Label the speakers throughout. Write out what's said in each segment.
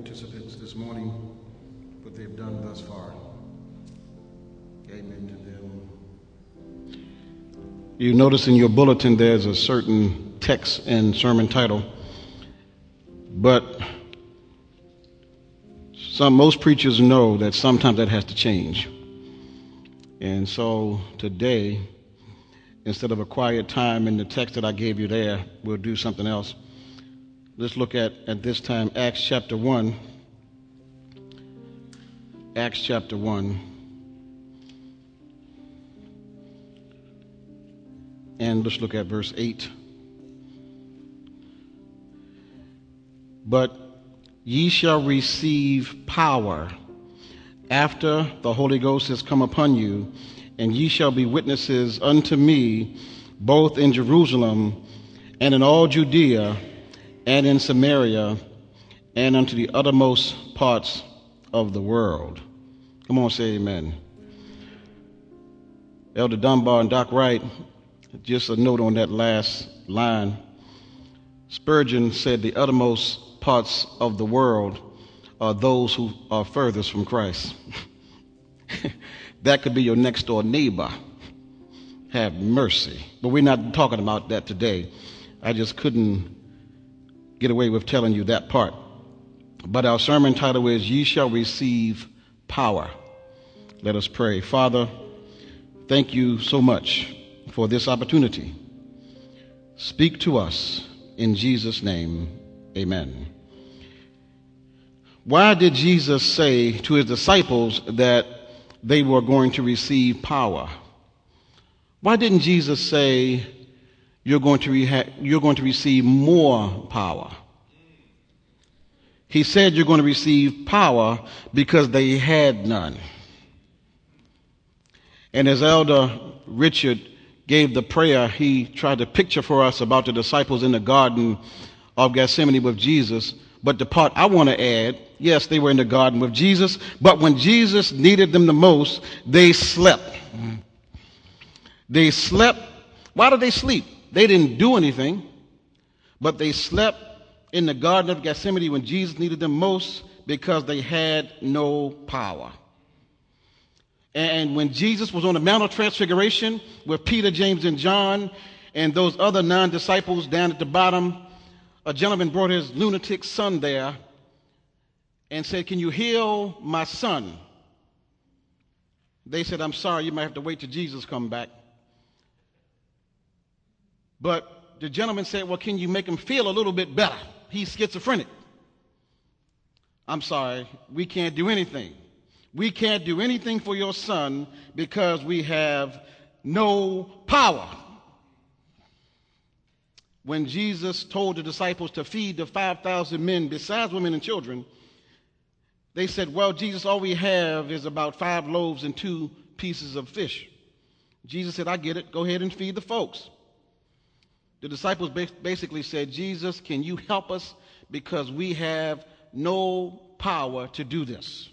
Speaker 1: participants this morning, what they've done thus far. Amen to them. You notice in your bulletin there's a certain text and sermon title, but most preachers know that sometimes that has to change. And so today, instead of a quiet time in the text that I gave you there, we'll do something else. Let's look at this time Acts chapter 1. Acts chapter 1. And let's look at verse 8. But ye shall receive power after the Holy Ghost has come upon you, and ye shall be witnesses unto me both in Jerusalem and in all Judea and in Samaria and unto the uttermost parts of the world. Come on, say amen. Elder Dunbar and Doc Wright, just a note on that last line. Spurgeon said the uttermost parts of the world are those who are furthest from Christ. That could be your next door neighbor. Have mercy. But we're not talking about that today. I just couldn't get away with telling you that part. But our sermon title is Ye Shall Receive Power. Let us pray. Father, thank you so much for this opportunity. Speak to us in Jesus' name. Amen. Why did Jesus say to his disciples that they were going to receive power? Why didn't Jesus say you're going to receive more power? He said you're going to receive power because they had none. And as Elder Richard gave the prayer, he tried to picture for us about the disciples in the Garden of Gethsemane with Jesus. But the part I want to add, yes, they were in the garden with Jesus, but when Jesus needed them the most, they slept. They slept. Why did they sleep? They didn't do anything, but they slept in the Garden of Gethsemane when Jesus needed them most because they had no power. And when Jesus was on the Mount of Transfiguration with Peter, James, and John, and those other 9 disciples down at the bottom, a gentleman brought his lunatic son there and said, "Can you heal my son?" They said, "I'm sorry, you might have to wait till Jesus come back." But the gentleman said, "Well, can you make him feel a little bit better? He's schizophrenic." "I'm sorry, we can't do anything. We can't do anything for your son because we have no power." When Jesus told the disciples to feed the 5,000 men besides women and children, they said, "Well, Jesus, all we have is about 5 loaves and 2 pieces of fish." Jesus said, "I get it. Go ahead and feed the folks." The disciples basically said, "Jesus, can you help us because we have no power to do this?"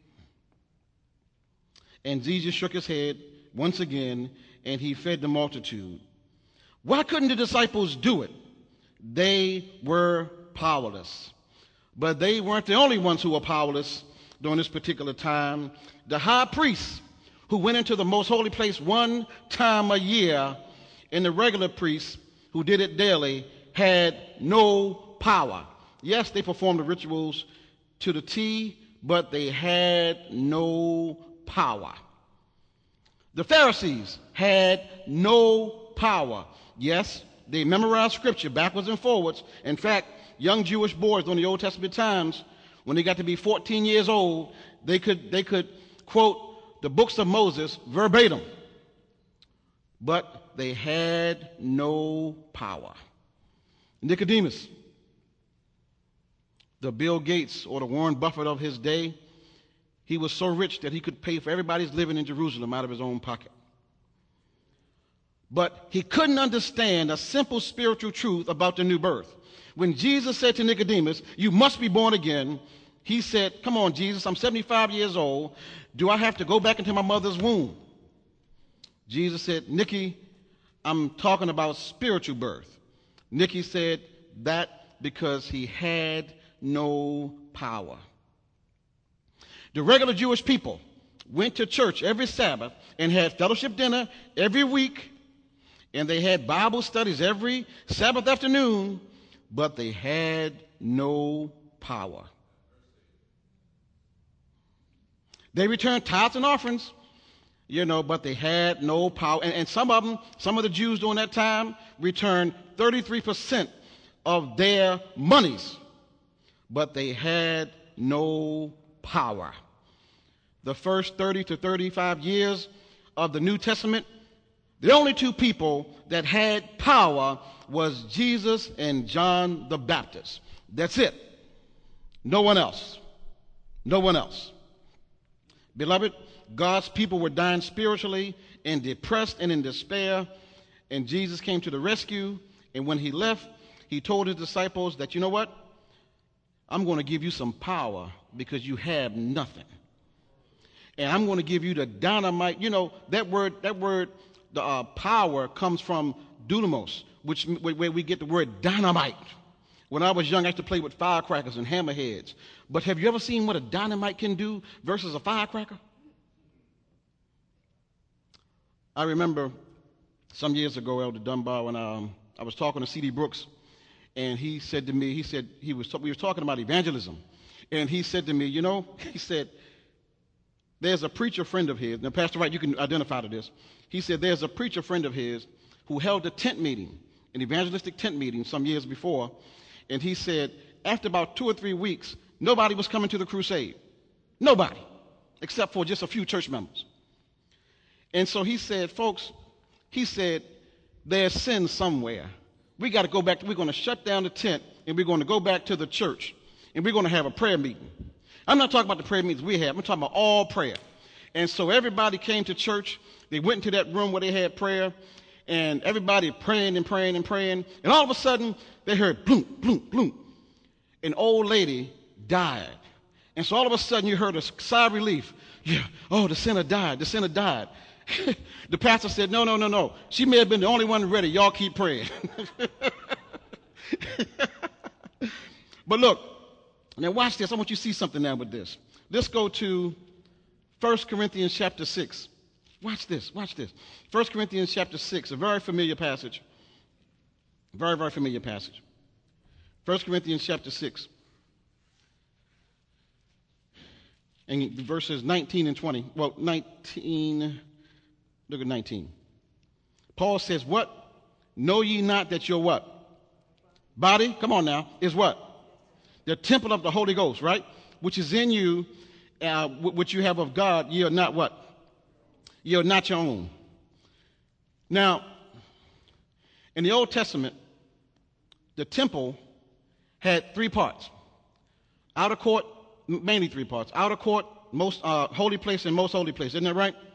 Speaker 1: And Jesus shook his head once again, and he fed the multitude. Why couldn't the disciples do it? They were powerless. But they weren't the only ones who were powerless during this particular time. The high priest, who went into the most holy place 1 time a year, and the regular priests, who did it daily, had no power. Yes, they performed the rituals to the T, but they had no power. The Pharisees had no power. Yes, they memorized scripture backwards and forwards. In fact, young Jewish boys during the Old Testament times, when they got to be 14 years old, they could quote the books of Moses verbatim. But they had no power. Nicodemus, the Bill Gates or the Warren Buffett of his day, he was so rich that he could pay for everybody's living in Jerusalem out of his own pocket. But he couldn't understand a simple spiritual truth about the new birth. When Jesus said to Nicodemus, "You must be born again," he said, "Come on, Jesus, I'm 75 years old. Do I have to go back into my mother's womb?" Jesus said, "Nicky, I'm talking about spiritual birth." Nicky said that because he had no power. The regular Jewish people went to church every Sabbath and had fellowship dinner every week, and they had Bible studies every Sabbath afternoon, but they had no power. They returned tithes and offerings, but they had no power. And some of the Jews during that time returned 33% of their monies, but they had no power. The first 30 to 35 years of the New Testament, the only two people that had power was Jesus and John the Baptist. That's it. No one else. No one else. Beloved, God's people were dying spiritually and depressed and in despair, and Jesus came to the rescue. And when he left, he told his disciples that, you know what? I'm going to give you some power because you have nothing. And I'm going to give you the dynamite. That word, the power comes from dunamos, where we get the word dynamite. When I was young, I used to play with firecrackers and hammerheads. But have you ever seen what a dynamite can do versus a firecracker? I remember some years ago, Elder Dunbar, when I was talking to C.D. Brooks, and he said to me, we were talking about evangelism, and he said to me, he said, there's a preacher friend of his. Now, Pastor Wright, you can identify to this. He said there's a preacher friend of his who held a tent meeting, an evangelistic tent meeting some years before, and he said after about 2 or 3 weeks, nobody was coming to the crusade. Nobody, except for just a few church members. And so he said, folks, there's sin somewhere. We got to go back. We're going to shut down the tent, and we're going to go back to the church, and we're going to have a prayer meeting. I'm not talking about the prayer meetings we have. I'm talking about all prayer. And so everybody came to church. They went into that room where they had prayer, and everybody praying and praying and praying. And all of a sudden, they heard bloom, bloom, bloom. An old lady died. And so all of a sudden, you heard a sigh of relief. Yeah, oh, the sinner died. The sinner died. The pastor said, no. She may have been the only one ready. Y'all keep praying. But look, now watch this. I want you to see something now with this. Let's go to 1 Corinthians chapter 6. Watch this. 1 Corinthians chapter 6, a very familiar passage. Very, very familiar passage. 1 Corinthians chapter 6. And verses 19 and 20. Well, 19, look at 19. Paul says, what? Know ye not that your what? Body, come on now, is what? The temple of the Holy Ghost, right? Which is in you, which you have of God, ye are not what? Ye are not your own. Now, in the Old Testament, the temple had 3 parts. Outer court, mainly 3 parts. Outer court, most holy place, and most holy place. Isn't that right?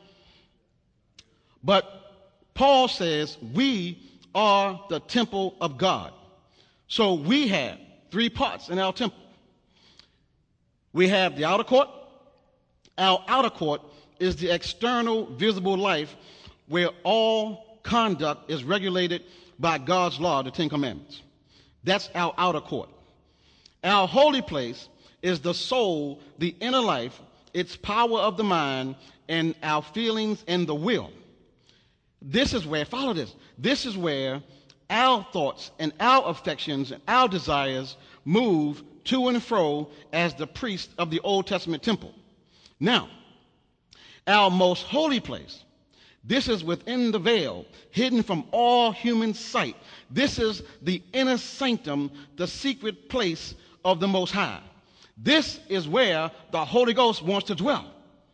Speaker 1: But Paul says we are the temple of God. So we have 3 parts in our temple. We have the outer court. Our outer court is the external visible life where all conduct is regulated by God's law, the 10 Commandments. That's our outer court. Our holy place is the soul, the inner life, its power of the mind, and our feelings and the will. This is where, follow this, this is where our thoughts and our affections and our desires move to and fro as the priest of the Old Testament temple. Now, our most holy place, this is within the veil, hidden from all human sight. This is the inner sanctum, the secret place of the Most High. This is where the Holy Ghost wants to dwell.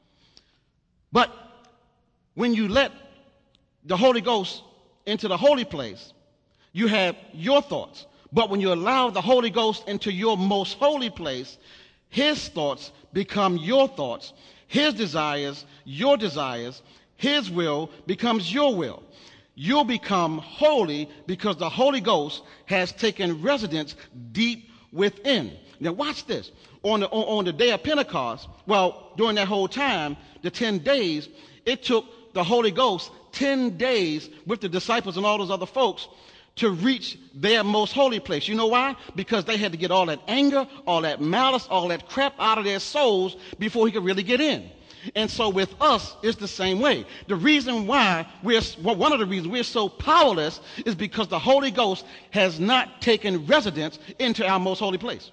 Speaker 1: But when you let the Holy Ghost into the holy place, you have your thoughts. But when you allow the Holy Ghost into your most holy place, his thoughts become your thoughts. His desires, your desires. His will becomes your will. You'll become holy because the Holy Ghost has taken residence deep within. Now watch this. On the day of Pentecost, well, during that whole time, the 10 days, it took the Holy Ghost 10 days with the disciples and all those other folks to reach their most holy place. You know why? Because they had to get all that anger, all that malice, all that crap out of their souls before he could really get in. And so with us, it's the same way. The reason why one of the reasons we're so powerless is because the Holy Ghost has not taken residence into our most holy place.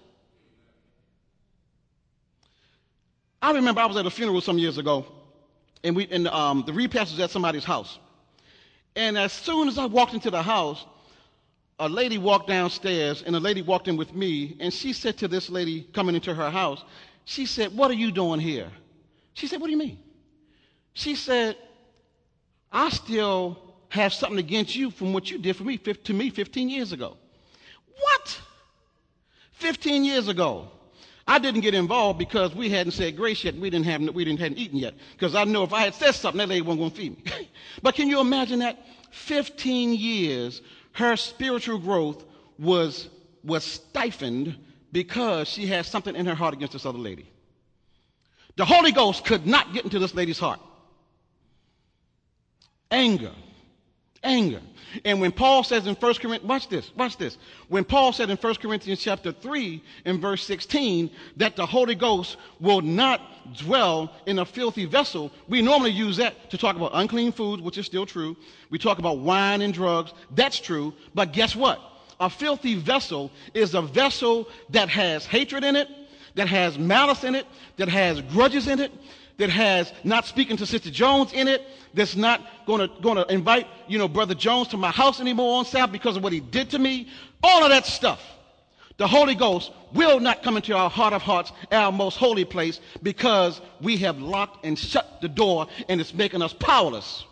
Speaker 1: I remember I was at a funeral some years ago, and the repast was at somebody's house. And as soon as I walked into the house, a lady walked downstairs, and a lady walked in with me, and she said to this lady coming into her house, she said, "What are you doing here?" She said, "What do you mean?" She said, "I still have something against you from what you did to me 15 years ago." What? 15 years ago. I didn't get involved because we hadn't said grace yet. We hadn't eaten yet. Because I know if I had said something, that lady wasn't going to feed me. But can you imagine that? 15 years, her spiritual growth was stifled because she had something in her heart against this other lady. The Holy Ghost could not get into this lady's heart. Anger. And when Paul says in 1 Corinthians, watch this. When Paul said in 1 Corinthians chapter 3 and verse 16 that the Holy Ghost will not dwell in a filthy vessel, we normally use that to talk about unclean foods, which is still true. We talk about wine and drugs. That's true. But guess what? A filthy vessel is a vessel that has hatred in it, that has malice in it, that has grudges in it, that has not speaking to Sister Jones in it, that's not going to invite, Brother Jones to my house anymore on Sabbath because of what he did to me. All of that stuff. The Holy Ghost will not come into our heart of hearts, our most holy place, because we have locked and shut the door, and it's making us powerless.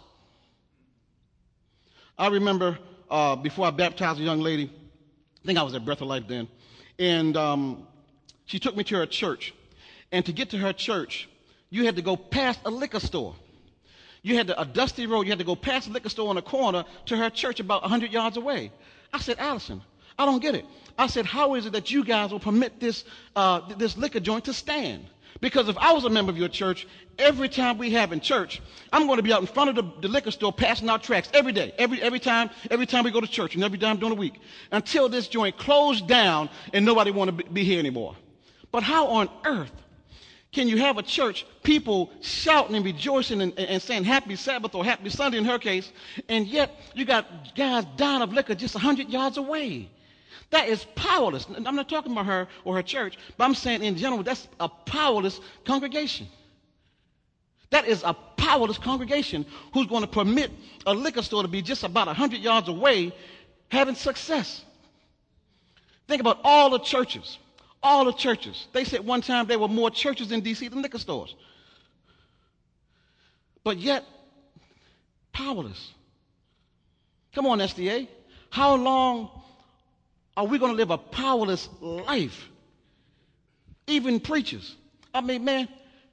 Speaker 1: I remember before I baptized a young lady, I think I was at Breath of Life then, and she took me to her church. And to get to her church, you had to go past a liquor store. You had a dusty road. You had to go past the liquor store on the corner to her church about 100 yards away. I said, "Allison, I don't get it." I said, "How is it that you guys will permit this liquor joint to stand?" Because if I was a member of your church, every time we have in church, I'm going to be out in front of the liquor store passing out tracts every day, every time we go to church, and every time during the week, until this joint closed down and nobody want to be here anymore. But how on earth can you have a church, people shouting and rejoicing and saying happy Sabbath or happy Sunday in her case, and yet you got guys dying of liquor just 100 yards away? That is powerless. I'm not talking about her or her church, but I'm saying in general, that's a powerless congregation. That is a powerless congregation who's going to permit a liquor store to be just about 100 yards away having success. Think about all the churches. All the churches. They said one time there were more churches in D.C. than liquor stores. But yet, powerless. Come on, SDA. How long are we going to live a powerless life? Even preachers. I mean, man,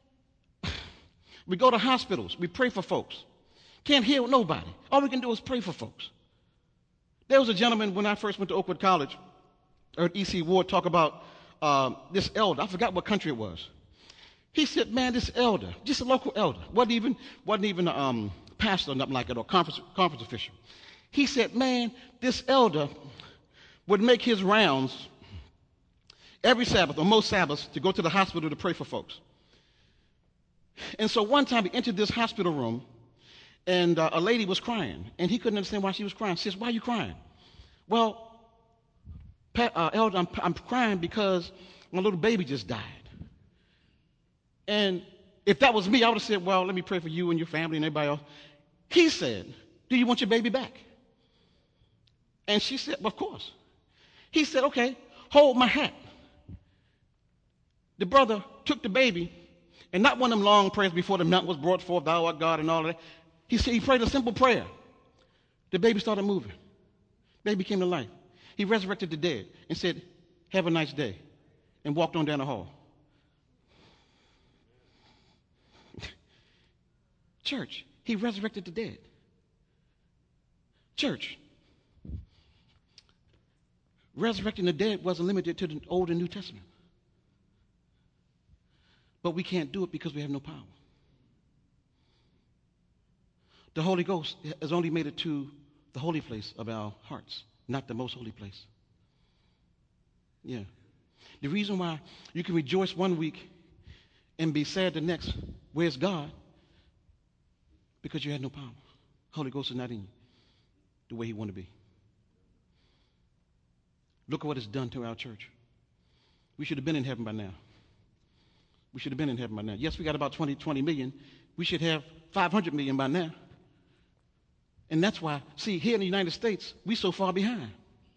Speaker 1: we go to hospitals. We pray for folks. Can't heal nobody. All we can do is pray for folks. There was a gentleman when I first went to Oakwood College, I heard E.C. Ward talk about this elder. I forgot what country it was. He said, "Man, this elder, just a local elder, wasn't even a pastor or nothing like that, or conference official." He said, "Man, this elder would make his rounds every Sabbath or most Sabbaths to go to the hospital to pray for folks. And so one time he entered this hospital room, and a lady was crying, and he couldn't understand why she was crying. She says, 'Why are you crying?' 'Well, elder, I'm crying because my little baby just died.' And if that was me, I would have said, 'Well, let me pray for you and your family and everybody else.' He said, 'Do you want your baby back?' And she said, 'Well, of course.' He said, 'Okay, hold my hat.' The brother took the baby, and not one of them long prayers before the mountain was brought forth, thou art God, and all of that. He said he prayed a simple prayer. The baby started moving. Baby came to life. He resurrected the dead and said, 'Have a nice day,' and walked on down the hall. Church, he resurrected the dead. Church, resurrecting the dead wasn't limited to the Old and New Testament. But we can't do it because we have no power. The Holy Ghost has only made it to the holy place of our hearts not the most holy place. Yeah. The reason why you can rejoice one week and be sad the next, where's God? Because you had no power. Holy Ghost is not in you the way he want to be. Look at what it's done to our church. We should have been in heaven by now. We should have been in heaven by now. Yes, we got about 20 million. We should have 500 million by now. And that's why, see, here in the United States, we're so far behind.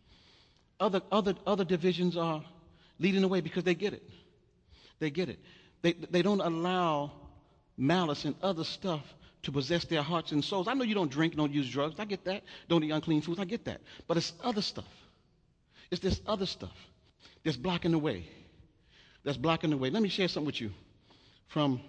Speaker 1: Other divisions are leading the way because they get it. They get it. They don't allow malice and other stuff to possess their hearts and souls. I know you don't drink, don't use drugs. I get that. Don't eat unclean foods. I get that. But it's other stuff. It's this other stuff that's blocking the way. That's blocking the way. Let me share something with you from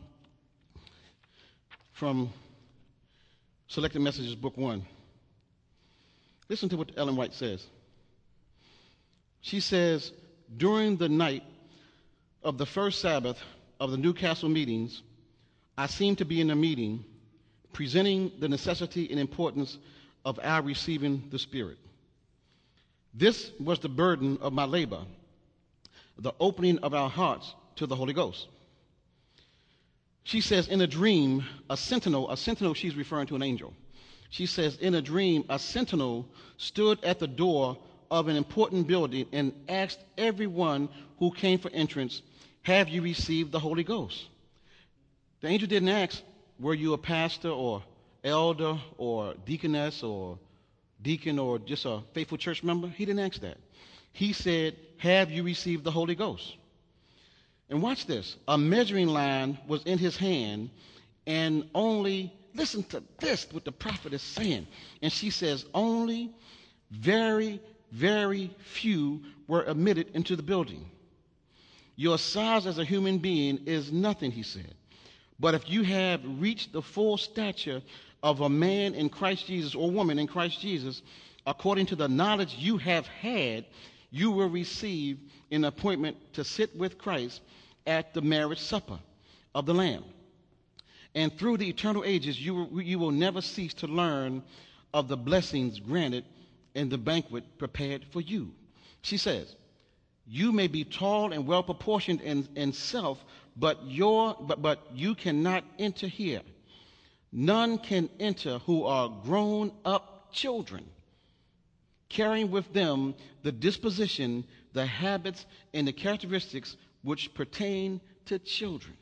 Speaker 1: Selected Messages, Book 1. Listen to what Ellen White says. She says, during the night of the first Sabbath of the Newcastle meetings, I seemed to be in a meeting presenting the necessity and importance of our receiving the Spirit. This was the burden of my labor, the opening of our hearts to the Holy Ghost. She says, in a dream, a sentinel, she's referring to an angel. She says, in a dream, a sentinel stood at the door of an important building and asked everyone who came for entrance, have you received the Holy Ghost? The angel didn't ask, were you a pastor or elder or deaconess or deacon or just a faithful church member? He didn't ask that. He said, have you received the Holy Ghost? And watch this. A measuring line was in his hand, and only, listen to this, what the prophet is saying. And she says, only very, very few were admitted into the building. Your size as a human being is nothing, he said. But if you have reached the full stature of a man in Christ Jesus or woman in Christ Jesus, according to the knowledge you have had, you will receive an appointment to sit with Christ at the marriage supper of the Lamb. And through the eternal ages, you will never cease to learn of the blessings granted in the banquet prepared for you. She says, you may be tall and well proportioned in self, but you cannot enter here. None can enter who are grown up children, carrying with them the disposition, the habits, and the characteristics which pertain to children.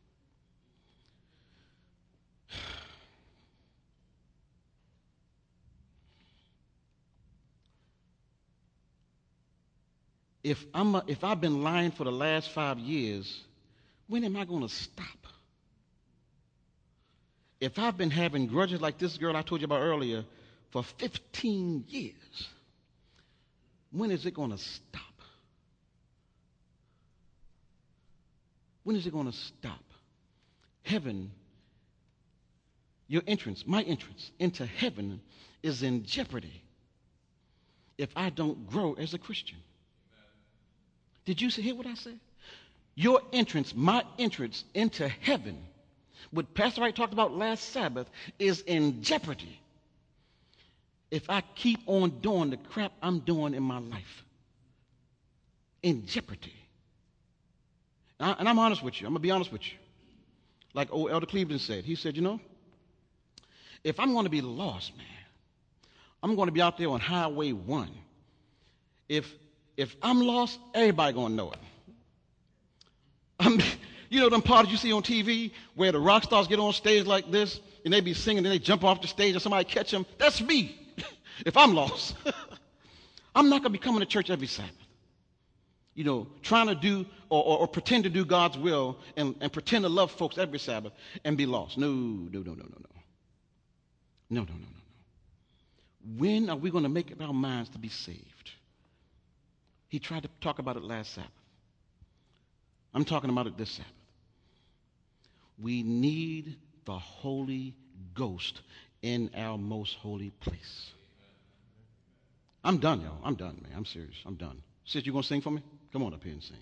Speaker 1: If I've been lying for the last 5 years, when am I going to stop? If I've been having grudges like this girl I told you about earlier for 15 years, when is it going to stop? When is it going to stop? Heaven, your entrance, my entrance into heaven is in jeopardy if I don't grow as a Christian. Did you hear what I said? Your entrance, my entrance into heaven, what Pastor Wright talked about last Sabbath, is in jeopardy if I keep on doing the crap I'm doing in my life. In jeopardy. And I'm honest with you. I'm going to be honest with you. Like old Elder Cleveland said. He said, you know, if I'm going to be lost, man, I'm going to be out there on Highway 1. If I'm lost, everybody going to know it. You know them parties you see on TV where the rock stars get on stage like this and they be singing and they jump off the stage and somebody catch them? That's me if I'm lost. I'm not going to be coming to church every Sabbath. You know, trying to do or pretend to do God's will and pretend to love folks every Sabbath and be lost. No. When are we going to make up our minds to be saved? He tried to talk about it last Sabbath. I'm talking about it this Sabbath. We need the Holy Ghost in our most holy place. I'm done, y'all. I'm done, man. I'm serious. I'm done. Sis, you going to sing for me? Come on up here and sing.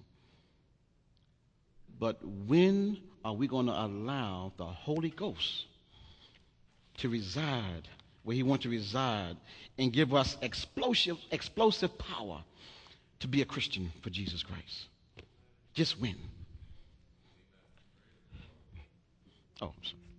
Speaker 1: But when are we going to allow the Holy Ghost to reside where he wants to reside and give us explosive power to be a Christian for Jesus Christ. Just win. Oh, I'm sorry.